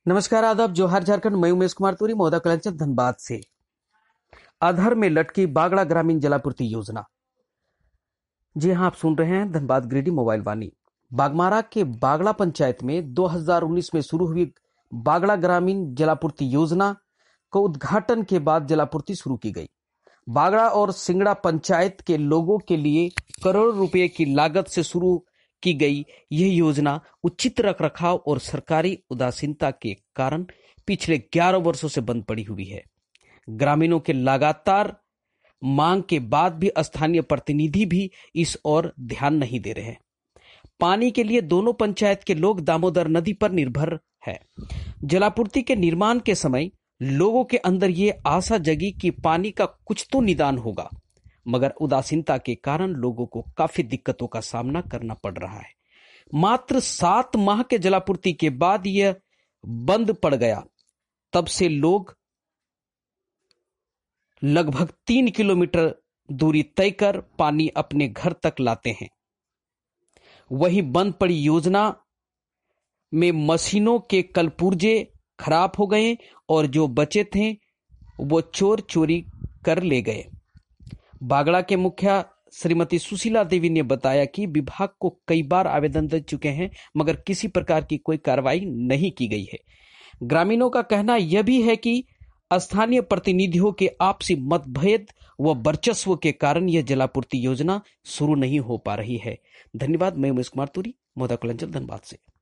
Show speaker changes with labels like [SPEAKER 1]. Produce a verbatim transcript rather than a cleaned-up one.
[SPEAKER 1] नमस्कार, आदाब, जोहार, झारखंड। मैं उमेश कुमार तुरी, मौदा कलांचल, धनबाद से। अधर में लटकी बागड़ा ग्रामीण जलापूर्ति योजना। जी हां, आप सुन रहे हैं धनबाद गिरिडीह मोबाइल वाणी। बागमारा के बागड़ा पंचायत में दो हज़ार उन्नीस में शुरू हुई बागड़ा ग्रामीण जलापूर्ति योजना को उद्घाटन के बाद जलापूर्ति शुरू की गई। बागड़ा और सिंगड़ा पंचायत के लोगों के लिए करोड़ों रुपए की लागत से शुरू की गई यह योजना उचित रखरखाव और सरकारी उदासीनता के कारण पिछले ग्यारह वर्षों से बंद पड़ी हुई है। ग्रामीणों के लगातार मांग के बाद भी स्थानीय प्रतिनिधि भी इस ओर ध्यान नहीं दे रहे हैं। पानी के लिए दोनों पंचायत के लोग दामोदर नदी पर निर्भर है। जलापूर्ति के निर्माण के समय लोगों के अंदर ये आशा जगी कि पानी का कुछ तो निदान होगा, मगर उदासीनता के कारण लोगों को काफी दिक्कतों का सामना करना पड़ रहा है। मात्र सात माह के जलापूर्ति के बाद यह बंद पड़ गया। तब से लोग लगभग तीन किलोमीटर दूरी तय कर पानी अपने घर तक लाते हैं। वहीं बंद पड़ी योजना में मशीनों के कलपुर्जे खराब हो गए और जो बचे थे वो चोर चोरी कर ले गए। बागड़ा के मुखिया श्रीमती सुशीला देवी ने बताया कि विभाग को कई बार आवेदन दे चुके हैं, मगर किसी प्रकार की कोई कार्रवाई नहीं की गई है। ग्रामीणों का कहना यह भी है कि स्थानीय प्रतिनिधियों के आपसी मतभेद व वर्चस्व के कारण यह जलापूर्ति योजना शुरू नहीं हो पा रही है। धन्यवाद। मैं उमेश कुमार तुरी, मौदा कलांचल, धनबाद से।